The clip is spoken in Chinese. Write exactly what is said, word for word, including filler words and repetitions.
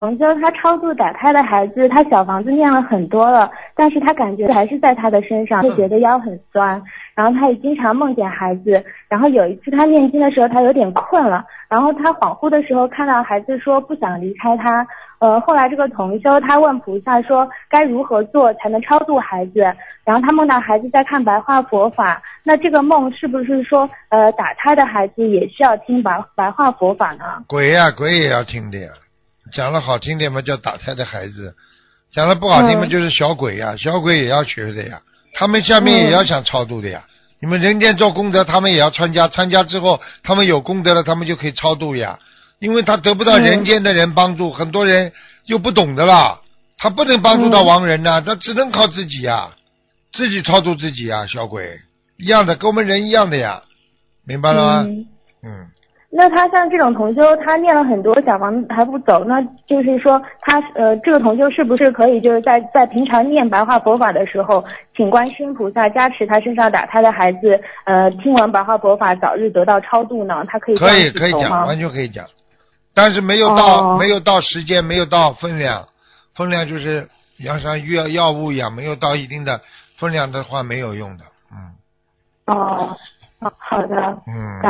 同修他超度打胎的孩子，他小房子念了很多了，但是他感觉还是在他的身上，就觉得腰很酸，然后他也经常梦见孩子，然后有一次他念经的时候，他有点困了，然后他恍惚的时候看到孩子说不想离开他，呃，后来这个同修他问菩萨说该如何做才能超度孩子，然后他梦到孩子在看白话佛法，那这个梦是不是说呃打胎的孩子也需要听白白话佛法呢？ 鬼呀、啊、鬼也要听的呀，讲了好听点嘛叫打胎的孩子，讲了不好听嘛就是小鬼呀、嗯、小鬼也要学的呀，他们下面也要想超度的呀、嗯、你们人间做功德他们也要参加，参加之后他们有功德了他们就可以超度呀，因为他得不到人间的人帮助、嗯、很多人又不懂的啦，他不能帮助到亡人呐、啊嗯、他只能靠自己呀，自己超度自己呀，小鬼一样的跟我们人一样的呀，明白了吗？嗯, 嗯那他像这种同修，他念了很多小房子还不走，那就是说他呃这个同修是不是可以就是在在平常念白话佛法的时候，请观世音菩萨加持他身上打胎的孩子，呃听闻白话佛法早日得到超度呢？他可以这样可以可以讲，完全可以讲，但是没有到、哦、没有到时间，没有到分量，分量就是要像药药物一样，没有到一定的分量的话没有用的，嗯。 哦，好的， 嗯。